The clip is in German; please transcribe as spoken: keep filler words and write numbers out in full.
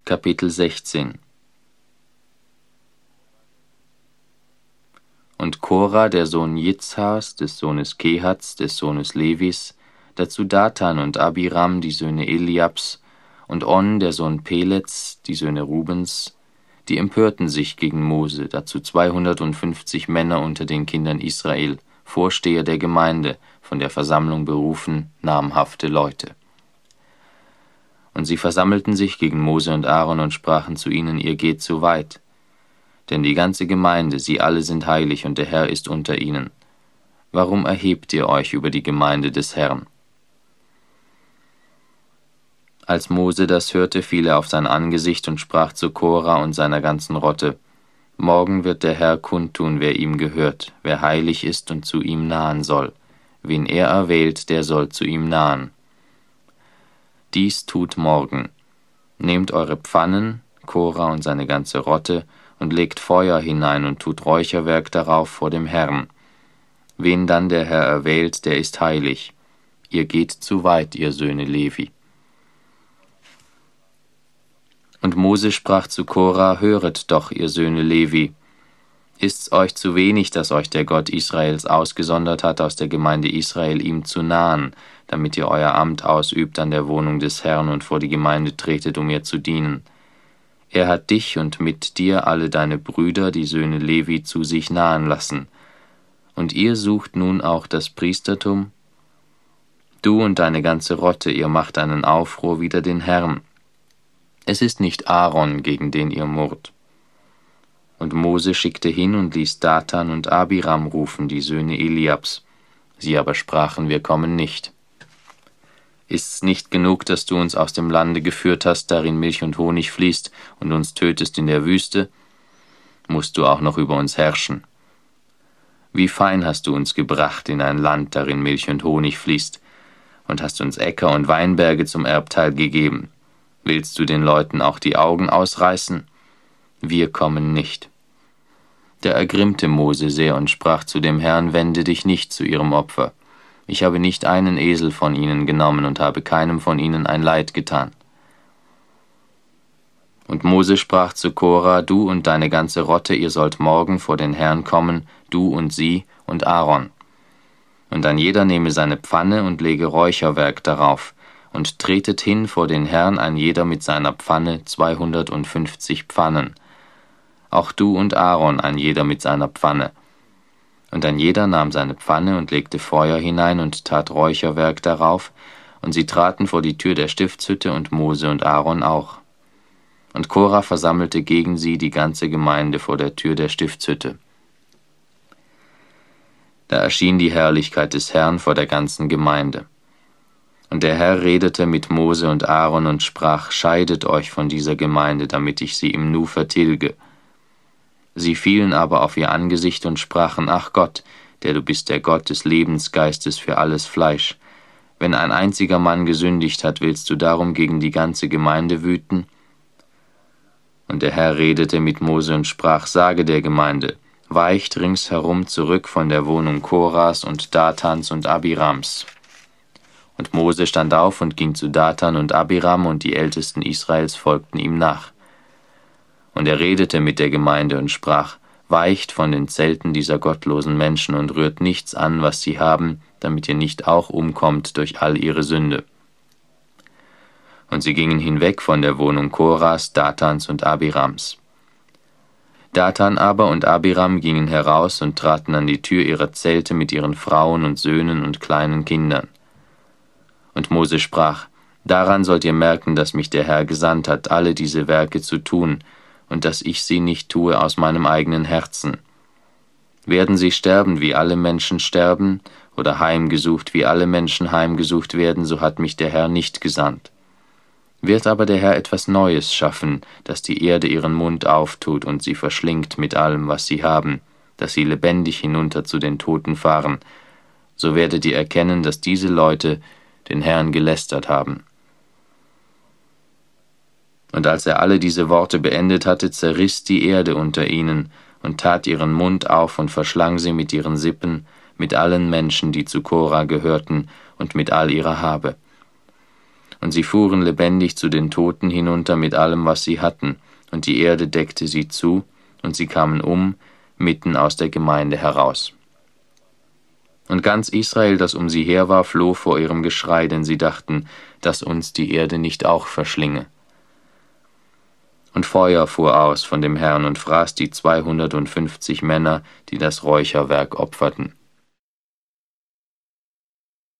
Kapitel sechzehn. Und Korah, der Sohn Jitzhars, des Sohnes Kehats, des Sohnes Levis, dazu Datan und Abiram, die Söhne Eliabs, und On, der Sohn Pelets, die Söhne Rubens, die empörten sich gegen Mose, dazu zweihundertfünfzig Männer unter den Kindern Israel, Vorsteher der Gemeinde, von der Versammlung berufen, namhafte Leute. Und sie versammelten sich gegen Mose und Aaron und sprachen zu ihnen, ihr geht zu weit. Denn die ganze Gemeinde, sie alle sind heilig und der Herr ist unter ihnen. Warum erhebt ihr euch über die Gemeinde des Herrn? Als Mose das hörte, fiel er auf sein Angesicht und sprach zu Korah und seiner ganzen Rotte, morgen wird der Herr kundtun, wer ihm gehört, wer heilig ist und zu ihm nahen soll. Wen er erwählt, der soll zu ihm nahen. Dies tut morgen. Nehmt eure Pfannen, Korah und seine ganze Rotte, und legt Feuer hinein und tut Räucherwerk darauf vor dem Herrn. Wen dann der Herr erwählt, der ist heilig. Ihr geht zu weit, ihr Söhne Levi. Und Mose sprach zu Korah, höret doch, ihr Söhne Levi. Ist's euch zu wenig, dass euch der Gott Israels ausgesondert hat, aus der Gemeinde Israel ihm zu nahen, damit ihr euer Amt ausübt an der Wohnung des Herrn und vor die Gemeinde tretet, um ihr zu dienen? Er hat dich und mit dir alle deine Brüder, die Söhne Levi, zu sich nahen lassen. Und ihr sucht nun auch das Priestertum? Du und deine ganze Rotte, ihr macht einen Aufruhr wider den Herrn. Es ist nicht Aaron, gegen den ihr murrt. Und Mose schickte hin und ließ Datan und Abiram rufen, die Söhne Eliabs. Sie aber sprachen, wir kommen nicht. Ist's nicht genug, dass du uns aus dem Lande geführt hast, darin Milch und Honig fließt, und uns tötest in der Wüste? Musst du auch noch über uns herrschen? Wie fein hast du uns gebracht in ein Land, darin Milch und Honig fließt, und hast uns Äcker und Weinberge zum Erbteil gegeben. Willst du den Leuten auch die Augen ausreißen? Wir kommen nicht. Da ergrimmte Mose sehr und sprach zu dem Herrn, wende dich nicht zu ihrem Opfer. Ich habe nicht einen Esel von ihnen genommen und habe keinem von ihnen ein Leid getan. Und Mose sprach zu Korah, du und deine ganze Rotte, ihr sollt morgen vor den Herrn kommen, du und sie und Aaron. Und dann jeder nehme seine Pfanne und lege Räucherwerk darauf, und tretet hin vor den Herrn, ein jeder mit seiner Pfanne, zweihundertfünfzig Pfannen. Auch du und Aaron, ein jeder mit seiner Pfanne. Und ein jeder nahm seine Pfanne und legte Feuer hinein und tat Räucherwerk darauf, und sie traten vor die Tür der Stiftshütte und Mose und Aaron auch. Und Korah versammelte gegen sie die ganze Gemeinde vor der Tür der Stiftshütte. Da erschien die Herrlichkeit des Herrn vor der ganzen Gemeinde. Und der Herr redete mit Mose und Aaron und sprach, scheidet euch von dieser Gemeinde, damit ich sie im Nu vertilge. Sie fielen aber auf ihr Angesicht und sprachen, ach Gott, der du bist der Gott des Lebensgeistes für alles Fleisch. Wenn ein einziger Mann gesündigt hat, willst du darum gegen die ganze Gemeinde wüten? Und der Herr redete mit Mose und sprach, sage der Gemeinde, weicht ringsherum zurück von der Wohnung Korahs und Datans und Abirams. Und Mose stand auf und ging zu Datan und Abiram, und die Ältesten Israels folgten ihm nach. Und er redete mit der Gemeinde und sprach, weicht von den Zelten dieser gottlosen Menschen und rührt nichts an, was sie haben, damit ihr nicht auch umkommt durch all ihre Sünde. Und sie gingen hinweg von der Wohnung Korahs, Datans und Abirams. Datan aber und Abiram gingen heraus und traten an die Tür ihrer Zelte mit ihren Frauen und Söhnen und kleinen Kindern. Und Mose sprach, daran sollt ihr merken, dass mich der Herr gesandt hat, alle diese Werke zu tun, und dass ich sie nicht tue aus meinem eigenen Herzen. Werden sie sterben, wie alle Menschen sterben, oder heimgesucht, wie alle Menschen heimgesucht werden, so hat mich der Herr nicht gesandt. Wird aber der Herr etwas Neues schaffen, dass die Erde ihren Mund auftut und sie verschlingt mit allem, was sie haben, dass sie lebendig hinunter zu den Toten fahren, so werdet ihr erkennen, dass diese Leute den Herrn gelästert haben. Und als er alle diese Worte beendet hatte, zerriss die Erde unter ihnen und tat ihren Mund auf und verschlang sie mit ihren Sippen, mit allen Menschen, die zu Korah gehörten, und mit all ihrer Habe. Und sie fuhren lebendig zu den Toten hinunter mit allem, was sie hatten, und die Erde deckte sie zu, und sie kamen um, mitten aus der Gemeinde heraus. Und ganz Israel, das um sie her war, floh vor ihrem Geschrei, denn sie dachten, dass uns die Erde nicht auch verschlinge. Und Feuer fuhr aus von dem Herrn und fraß die zweihundertfünfzig Männer, die das Räucherwerk opferten.